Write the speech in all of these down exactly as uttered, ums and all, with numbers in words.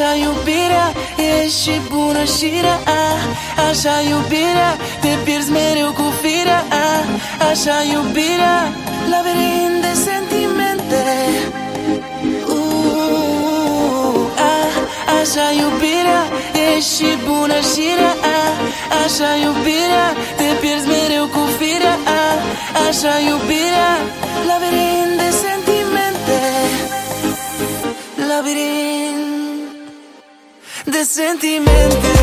Așa iubirea e și bună și rea. Așa iubirea, te pierzi mereu cu firea. Așa iubirea, labirint de sentimente. uh, ah, Așa iubirea e și bună și rea. Așa iubirea, te pierzi mereu cu firea. Așa iubirea, labirint de sentimente. Labirint de sentimente.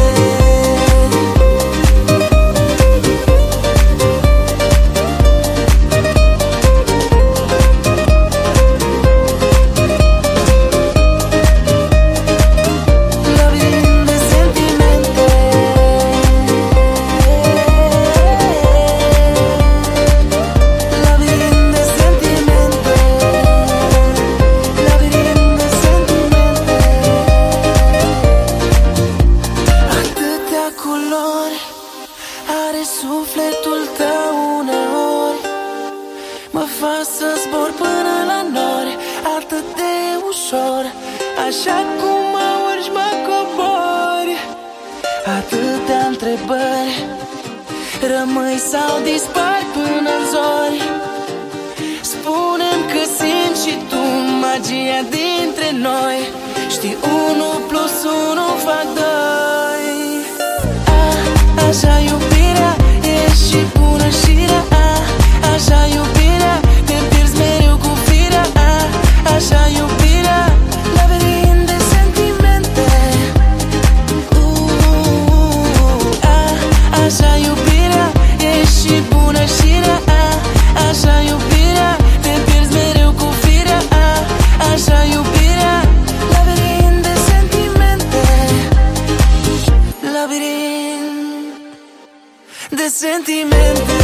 Are sufletul tău uneori, mă fac să zbor până la nori, atât de ușor. Așa cum mă urci, mă cobori. Atâtea întrebări, rămâi sau dispari până-n zori. Spune-mi că simți și tu magia dintre noi. Știi, unu plus unu fac doi. Așa iubirea e și bună și rea. Așa iubirea, te pierzi mereu cu firea. Așa iubirea, labirint de sentimente. uh, ah, Așa iubirea e și bună și rea. Așa iubirea, te pierzi mereu cu firea. Așa iubirea, labirint de sentimente. Labirint de sentimente.